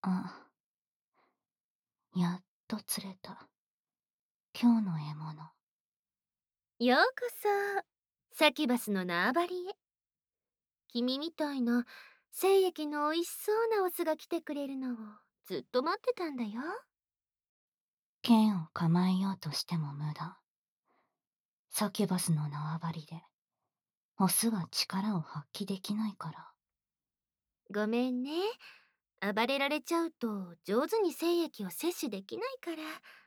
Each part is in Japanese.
あ、やっと釣れた。今日の獲物。 ようこそ、サキバスの縄張りへ。君みたいな精液の美味しそうなオスが来てくれるのをずっと待ってたんだよ。 剣を構えようとしても無駄。サキュバスの縄張りで、オスは力を発揮できないから。 ごめんね。暴れられちゃうと上手に精液を摂取できないから。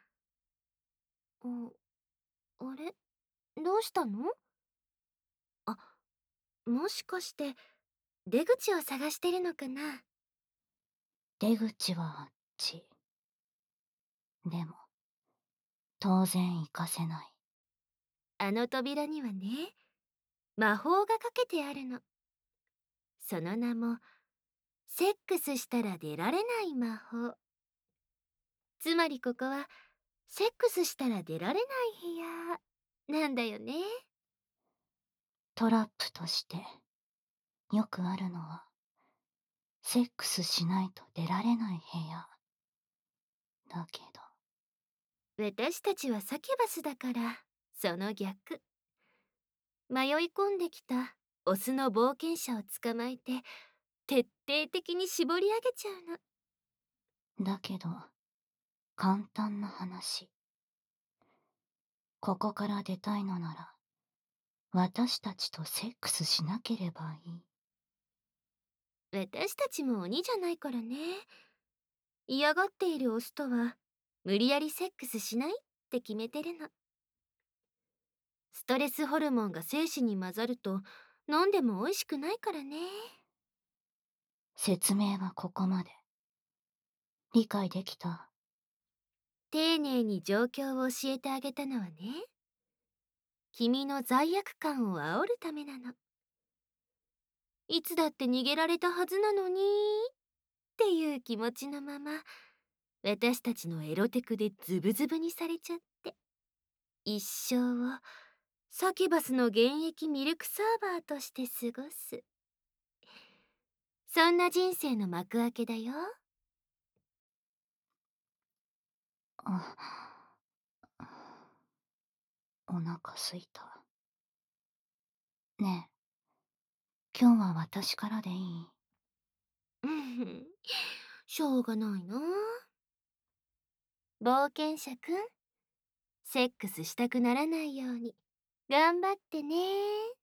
あれ、どうしたの？あ、もしかして出口を探してるのかな？ 出口はあっち。でも、当然行かせない。 あの扉にはね、魔法がかけてあるの。その名も、セックスしたら出られない魔法。つまりここは、セックスしたら出られない部屋なんだよね。 トラップとして、よくあるのは、セックスしないと出られない部屋。だけど、 私たちはサキュバスだから、その逆。迷い込んできたオスの冒険者を捕まえて、徹底的に絞り上げちゃうの。 だけど、簡単な話。ここから出たいのなら、私たちとセックスしなければいい。 私たちも鬼じゃないからね。嫌がっているオスとは、無理やりセックスしないって決めてるの。ストレスホルモンが精子に混ざると飲んでも美味しくないからね。 説明はここまで。理解できた？ 丁寧に状況を教えてあげたのはね、君の罪悪感を煽るためなの。いつだって逃げられたはずなのにっていう気持ちのまま、私たちのエロテクでズブズブにされちゃって、一生をサキュバスの現役ミルクサーバーとして過ごす。そんな人生の幕開けだよ。 あ、お腹すいた。ねえ、今日は私からでいい？ うん、しょうがないな。冒険者くん、セックスしたくならないように頑張ってね。